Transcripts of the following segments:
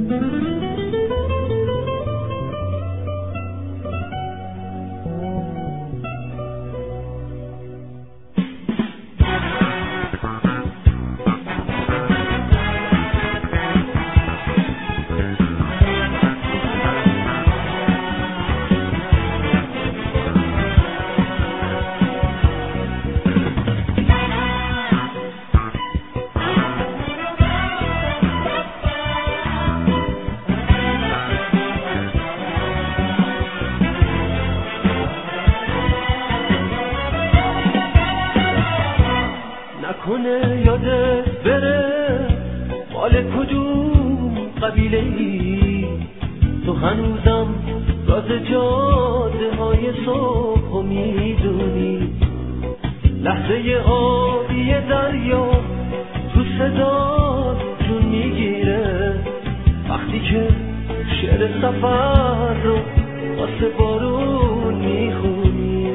نکنه یادت بره مال کدوم قبیله ای، تو هنوزم راز جاده های صبح و میدونی، لحظه آبی دریا تو صدات جون میگیره، وقتی که شعر سفر رو واسه بارون میخونی.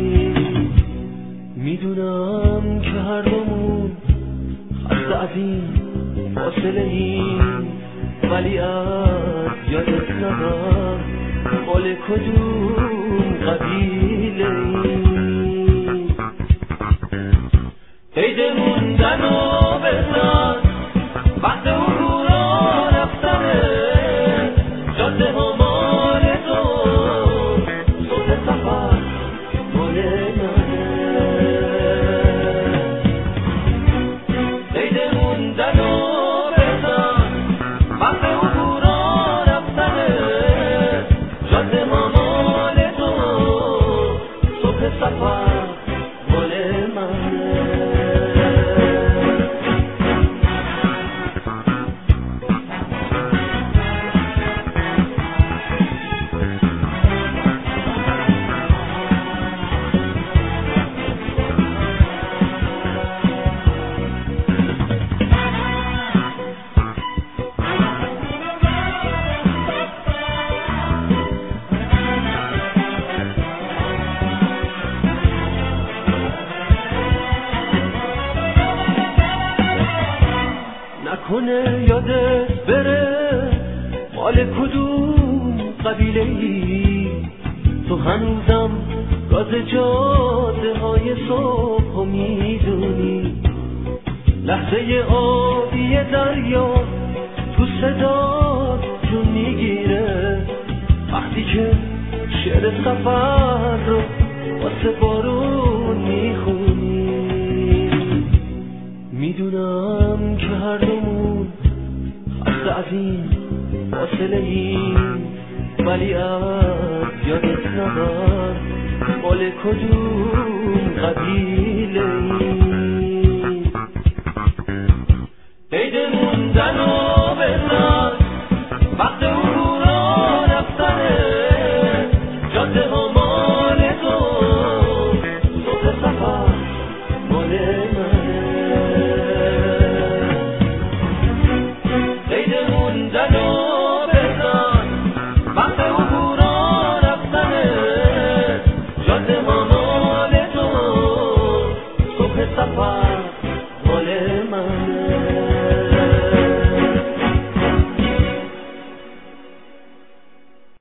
میدونم که هر دومون خسته از این فاصله ایم، ولی از یادت نبر مال کدوم قبیله ایم. عید موندن و بزن وقت عبورا رفتنه، جاده ها مال تو، صبح سفر مال منه. عید موندن و بزن وقت عبورا رفتنه، جاده ها مال تو، صبح سفر مال منه. نکنه یادت بره مال کدوم قبیله ای، تو هنوزم راز جاده های صبح و میدونی، لحظه آبی دریا تو صدات جون میگیره، وقتی که شعر سفر رو واسه بارون میخونی. میدونم که هر دومون خسته از این فاصله ایم، ولی از یادت نبر مال کدوم قبیله ایم. عید موندن و بزن